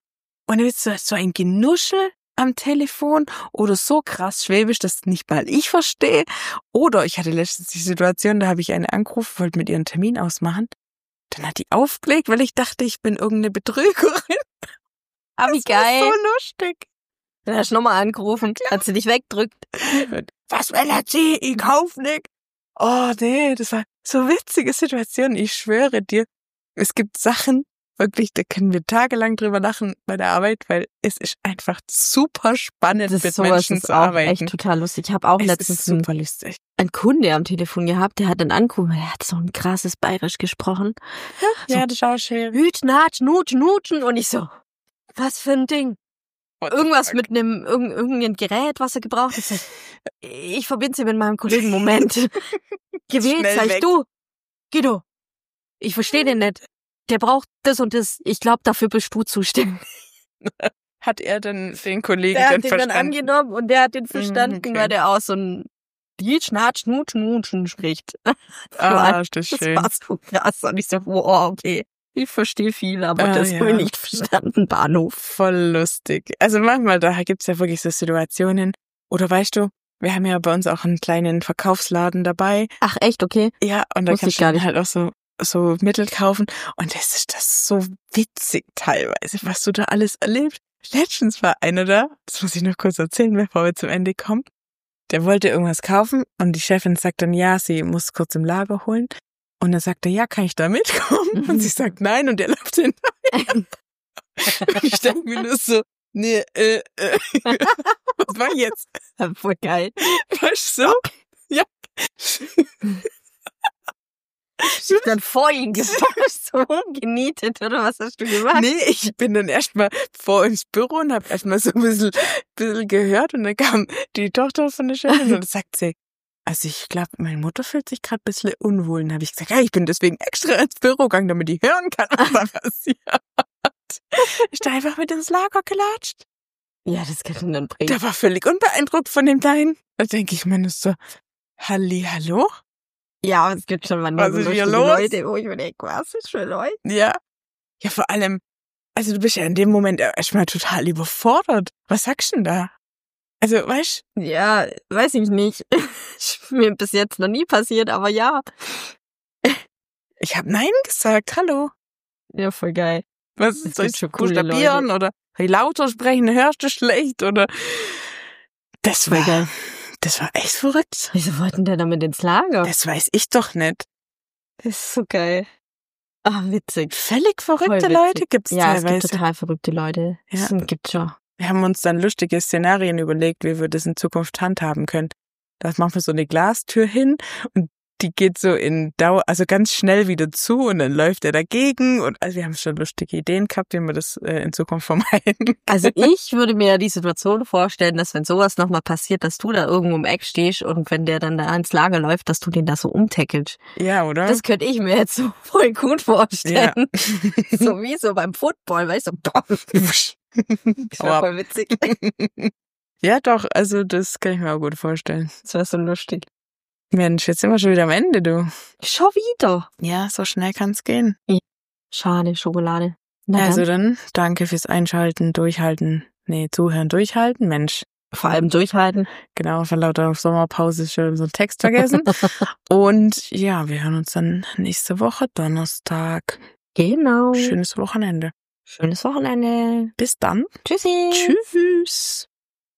Und dann ist so ein Genuschel am Telefon oder so krass schwäbisch, dass nicht mal ich verstehe. Oder ich hatte letztens die Situation, da habe ich eine angerufen, wollte mit ihr einen Termin ausmachen. Dann hat die aufgelegt, weil ich dachte, ich bin irgendeine Betrügerin. Ah, wie Das war geil. so lustig. Dann hast du nochmal angerufen, hat sie dich weggedrückt. Was will er sie? Ich kauf nicht. Oh nee, das war so eine witzige Situation. Ich schwöre dir, es gibt Sachen, wirklich, da können wir tagelang drüber lachen bei der Arbeit, weil es ist einfach super spannend, Das mit sowas Menschen ist zu auch arbeiten. echt total lustig. Ich habe auch Es ist letztens super lustig. einen Kunde am Telefon gehabt, der hat dann angerufen, der hat so ein krasses Bayerisch gesprochen. Ja, das ist auch schön. Hüt, natsch, nutsch, nutschen. Und ich so, was für ein Ding? Irgendwas mit einem, irgendein Gerät, was er gebraucht hat. Ich verbinde sie mit meinem Kollegen. Moment. Gewählt, Schnell sag ich, weg. du, Guido, ich verstehe den nicht. Der braucht das und das. Ich glaube, dafür bist du zuständig. Hat er dann den Kollegen Der dann hat den dann verstanden? angenommen und der hat den verstanden, okay. weil der auch so ein Lied, Schnatsch, Nutsch, Nutschen spricht. Ah, ist das Das schön. war so krass. Und ich so, wow, okay. Ich verstehe viel, aber das ja. habe ich nicht verstanden. Bahnhof. Voll lustig. Also manchmal, da gibt's ja wirklich so Situationen. Oder weißt du, wir haben ja bei uns auch einen kleinen Verkaufsladen dabei. Ach, echt, okay. Ja, und da Wusste kannst ich du gar dann nicht. halt auch so Mittel kaufen. Und das ist so witzig teilweise, was du da alles erlebst. Letztens war einer da, das muss ich noch kurz erzählen, bevor wir zum Ende kommen. Der wollte irgendwas kaufen und die Chefin sagt dann, ja, sie muss kurz im Lager holen. Und dann sagt er, ja, kann ich da mitkommen? Und sie sagt nein und er läuft hinterher. Und ich denke mir nur so, nee, was war jetzt? Voll geil. Weißt du so? Ja. Ich hab dann vor ihn gefasst, so rumgenietet, oder was hast du gemacht? Nee, ich bin dann erstmal vor ins Büro und hab erstmal so ein bisschen gehört und dann kam die Tochter von der Chefin und sagt sie, also ich glaube, meine Mutter fühlt sich gerade ein bisschen unwohl. Und habe ich gesagt, ja, ich bin deswegen extra ins Büro gegangen, damit die hören kann, was da passiert. Ich da einfach mit ins Lager gelatscht. Ja, das kann man dann bringen. Der war völlig unbeeindruckt von dem Kleinen. Da denke ich mir nur so, hallo? Ja, aber es gibt schon manchmal Was so ist hier lustige los? Leute, wo ich mir denke, was ist für Leute? Ja. Ja, vor allem, also du bist ja in dem Moment erstmal total überfordert. Was sagst du denn da? Also, weißt Ja, weiß ich nicht. Ist mir bis jetzt noch nie passiert, aber ja. ich habe Nein gesagt, hallo. Ja, voll geil. Was Es soll gibt ich schon coole buchstabieren oder lauter sprechen, hörst du schlecht oder das Voll geil. war echt verrückt. Wieso wollten der damit ins Lager? Das weiß ich doch nicht. Das ist so geil. Ah, witzig. Völlig Voll verrückte witzig. Leute gibt's Ja, es gibt teilweise. total verrückte Leute. Ja. Das gibt's schon. Wir haben uns dann lustige Szenarien überlegt, wie wir das in Zukunft handhaben können. Da machen wir so eine Glastür hin und die geht so also ganz schnell wieder zu und dann läuft er dagegen und also wir haben schon lustige Ideen gehabt, wie wir das in Zukunft vermeiden. Also ich würde mir die Situation vorstellen, dass wenn sowas nochmal passiert, dass du da irgendwo im Eck stehst und wenn der dann da ins Lager läuft, dass du den da so umtackelst. Ja, oder? Das könnte ich mir jetzt so voll gut vorstellen. Ja. So wie so beim Football, weißt du? Das wäre voll witzig. Ja, doch, also das kann ich mir auch gut vorstellen. Das wäre so lustig. Mensch, jetzt sind wir schon wieder am Ende, du. Schon wieder. Ja, so schnell kann's gehen. Schade, Schokolade. Na Also dann. dann, danke fürs Einschalten, Zuhören, durchhalten. Mensch, Vor allem durchhalten. genau, vor lauter Sommerpause schon so einen Text vergessen. Und ja, wir hören uns dann nächste Woche, Donnerstag. Genau. Schönes Wochenende. Schönes Wochenende. Bis dann. Tschüssi. Tschüss.